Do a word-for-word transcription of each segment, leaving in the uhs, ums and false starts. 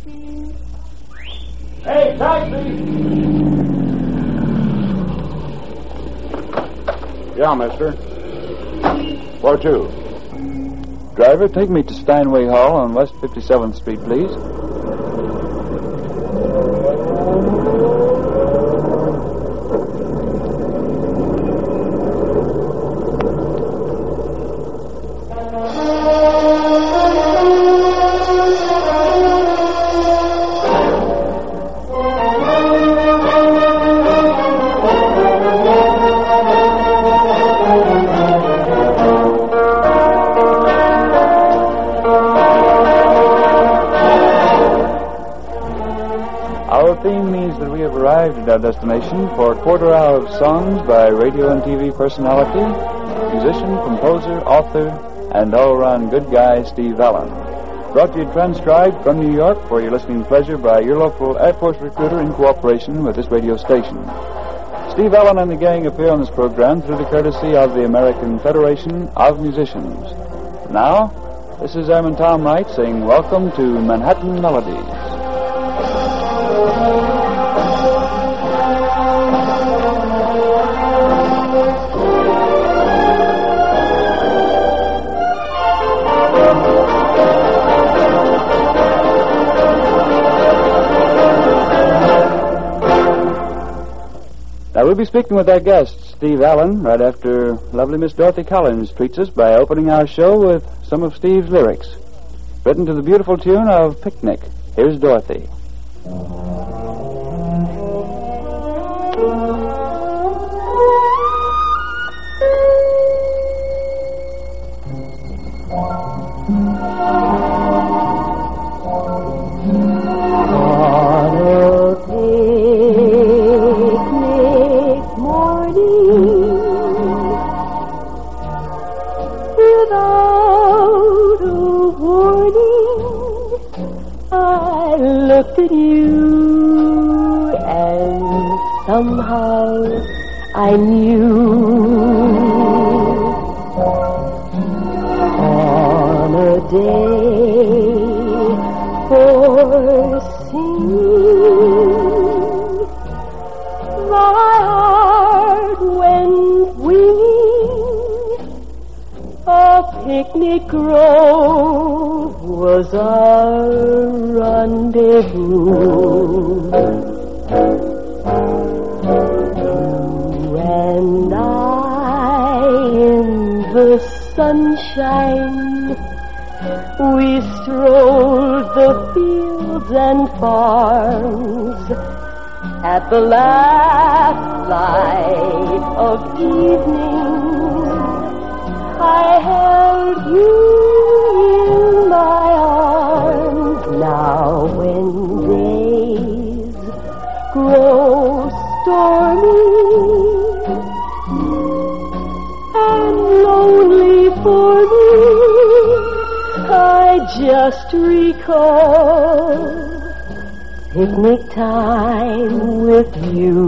Hey, taxi! Yeah, mister. Where to? Driver, take me to Steinway Hall on West fifty-seventh Street, please. Our theme means that we have arrived at our destination for a quarter hour of songs by radio and T V personality, musician, composer, author, and all-around good guy Steve Allen. Brought to you transcribed from New York for your listening pleasure by your local Air Force recruiter in cooperation with this radio station. Steve Allen and the gang appear on this program through the courtesy of the American Federation of Musicians. Now, this is Airman Tom Wright saying welcome to Manhattan Melodies. Now, we'll be speaking with our guest, Steve Allen, right after lovely Miss Dorothy Collins treats us by opening our show with some of Steve's lyrics, written to the beautiful tune of Picnic. Here's Dorothy. Looked at you and somehow I knew on a day for singing my heart went winging. A picnic grove was our rendezvous. You and I in the sunshine, we strolled the fields and farms. At the last light of evening, I held you in my arms. Now when days grow stormy and lonely for me, I just recall picnic time with you.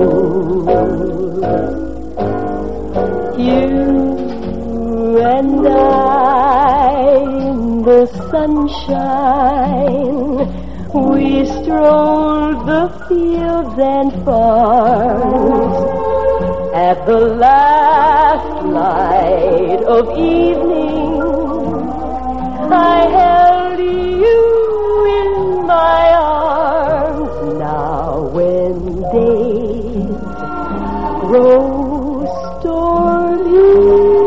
You and I in the sunshine, we strolled the fields and farms. At the last light of evening, I held you in my arms. Now when days grow stormy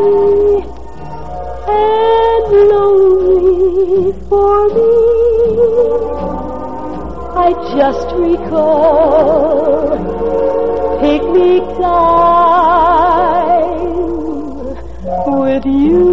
and lonely for me, I just recall picnic time with you.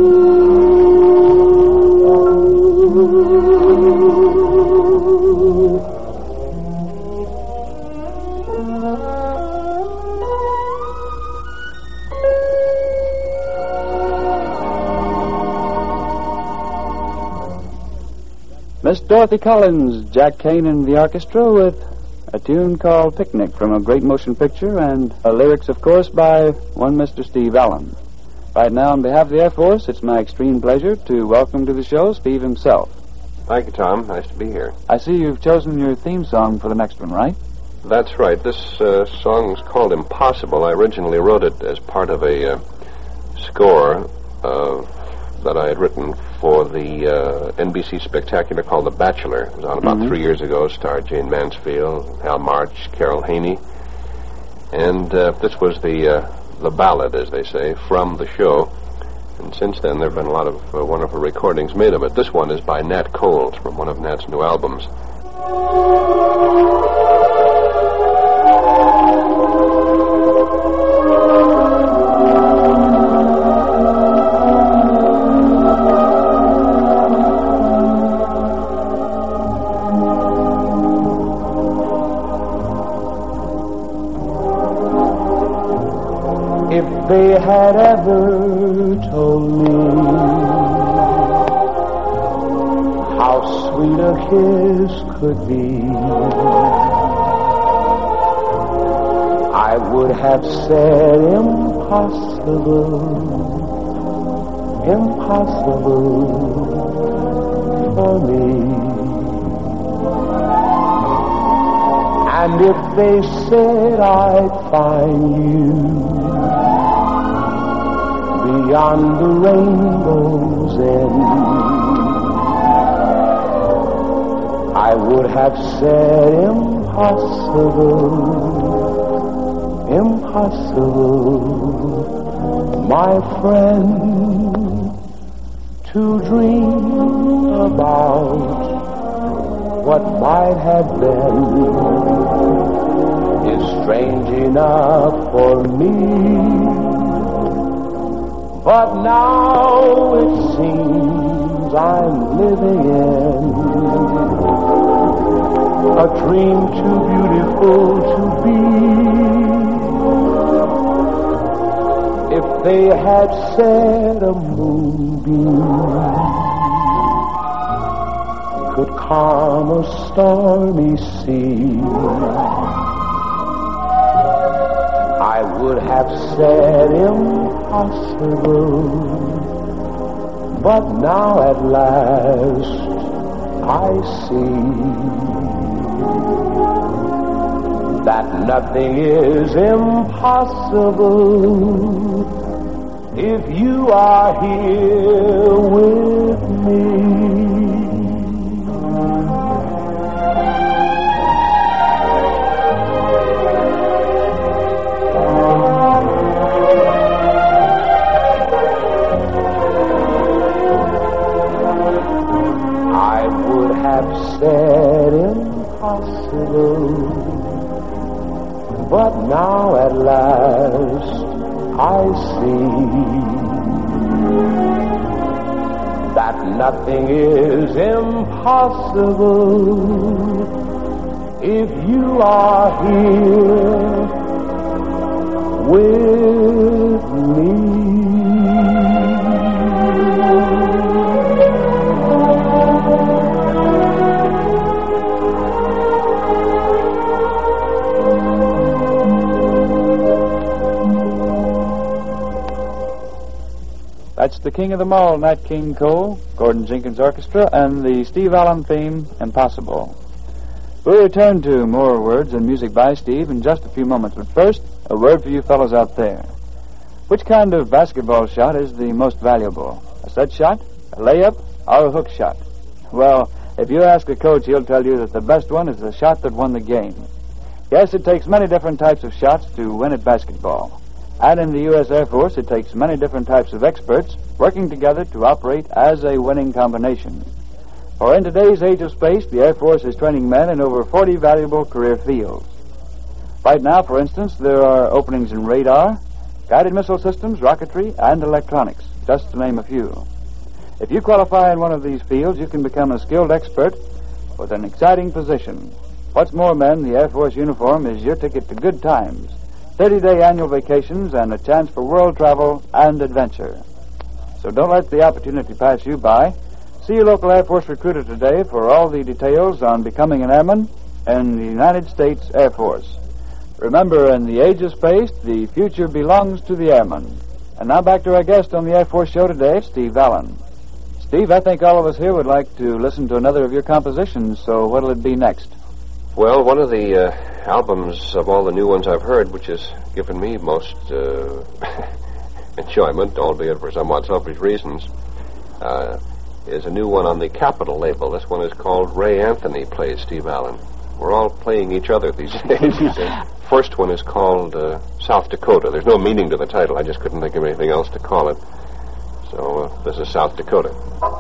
Miss Dorothy Collins, Jack Kane and the orchestra with a tune called Picnic from a great motion picture, and uh, lyrics, of course, by one Mister Steve Allen. Right now, on behalf of the Air Force, it's my extreme pleasure to welcome to the show Steve himself. Thank you, Tom. Nice to be here. I see you've chosen your theme song for the next one, right? That's right. This uh, song is called Impossible. I originally wrote it as part of a uh, score uh, that I had written for the uh, N B C spectacular called The Bachelor. It was on about mm-hmm. three years ago. It starred Jane Mansfield, Hal March, Carol Haney. And uh, this was the uh, the ballad, as they say, from the show. And since then, there have been a lot of uh, wonderful recordings made of it. This one is by Nat Cole from one of Nat's new albums. If they had ever told me how sweet a kiss could be, I would have said impossible, impossible for me. And if they said I'd find you beyond the rainbow's end, I would have said impossible, impossible, my friend, to dream about what might have been is strange enough for me. But now it seems I'm living in a dream too beautiful to be. If they had said a moonbeam could calm a stormy sea, I would have said impossible, but now at last I see that nothing is impossible if you are here with me. Said impossible, but now at last I see that nothing is impossible if you are here with me. That's the king of them all, Nat King Cole, Gordon Jenkins Orchestra, and the Steve Allen theme, Impossible. We'll return to more words and music by Steve in just a few moments, but first, a word for you fellows out there. Which kind of basketball shot is the most valuable? A set shot, a layup, or a hook shot? Well, if you ask a coach, he'll tell you that the best one is the shot that won the game. Yes, it takes many different types of shots to win at basketball. And in the U S Air Force, it takes many different types of experts working together to operate as a winning combination. For in today's age of space, the Air Force is training men in over forty valuable career fields. Right now, for instance, there are openings in radar, guided missile systems, rocketry, and electronics, just to name a few. If you qualify in one of these fields, you can become a skilled expert with an exciting position. What's more, men, the Air Force uniform is your ticket to good times, thirty-day annual vacations, and a chance for world travel and adventure. So don't let the opportunity pass you by. See your local Air Force recruiter today for all the details on becoming an airman in the United States Air Force. Remember, in the age of space, the future belongs to the airman. And now back to our guest on the Air Force show today, Steve Allen. Steve, I think all of us here would like to listen to another of your compositions, so what'll it be next? Well, one of the uh, albums of all the new ones I've heard, which has given me most uh, enjoyment, albeit for somewhat selfish reasons, uh, is a new one on the Capitol label. This one is called Ray Anthony Plays Steve Allen. We're all playing each other these days. The first one is called uh, South Dakota. There's no meaning to the title. I just couldn't think of anything else to call it. So uh, this is South Dakota.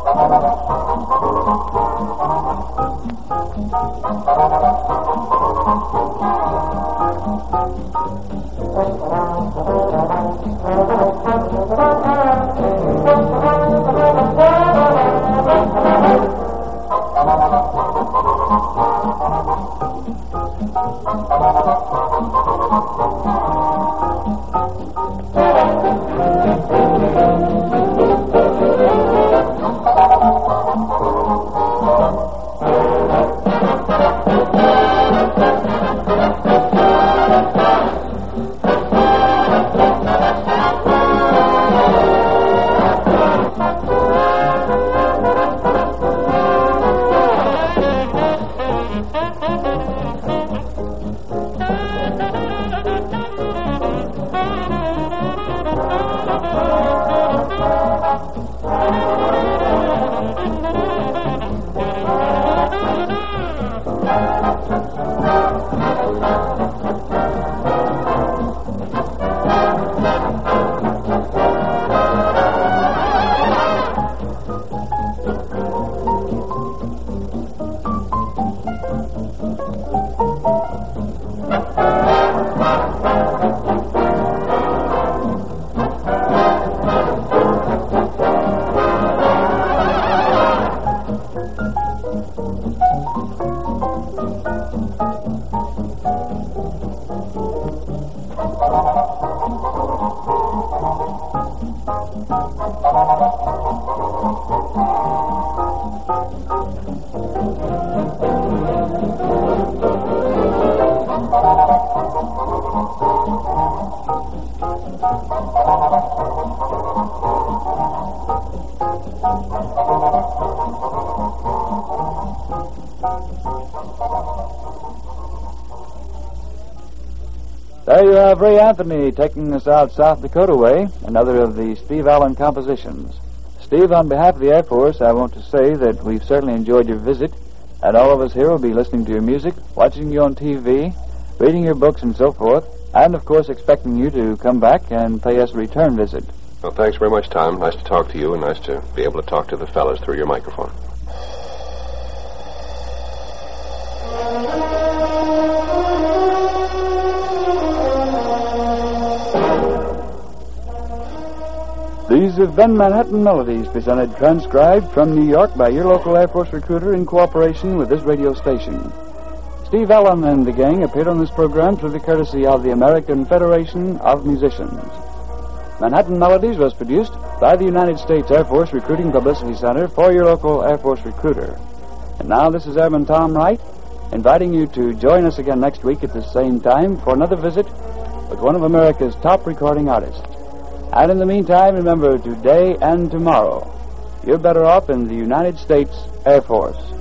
There you have Ray Anthony taking us out South Dakota way, another of the Steve Allen compositions. Steve, on behalf of the Air Force, I want to say that we've certainly enjoyed your visit, and all of us here will be listening to your music, watching you on T V, reading your books and so forth, and, of course, expecting you to come back and pay us a return visit. Well, thanks very much, Tom. Nice to talk to you, and nice to be able to talk to the fellas through your microphone. These have been Manhattan Melodies, presented transcribed from New York by your local Air Force recruiter in cooperation with this radio station. Steve Allen and the gang appeared on this program through the courtesy of the American Federation of Musicians. Manhattan Melodies was produced by the United States Air Force Recruiting Publicity Center for your local Air Force recruiter. And now this is Airman Tom Wright, inviting you to join us again next week at the same time for another visit with one of America's top recording artists. And in the meantime, remember, today and tomorrow, you're better off in the United States Air Force.